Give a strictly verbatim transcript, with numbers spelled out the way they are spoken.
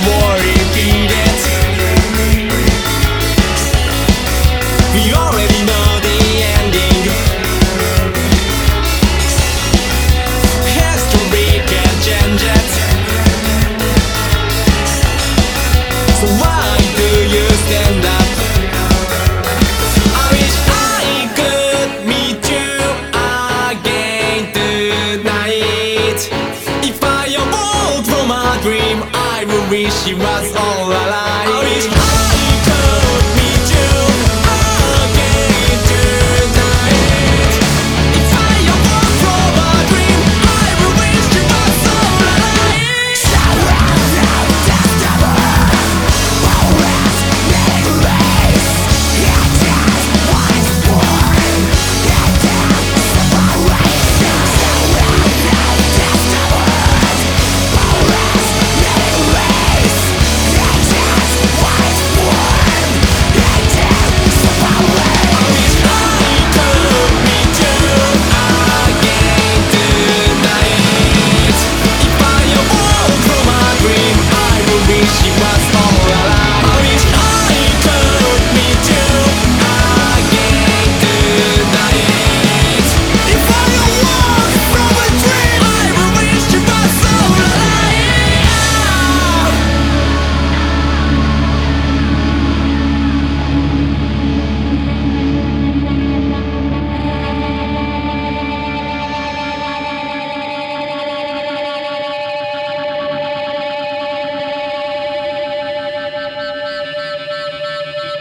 won't repeat it. We already know the ending. History can't change it. So why do you stand up? I wish I could meet you again tonight. If I awoke from a dream, I would wish it was all alive.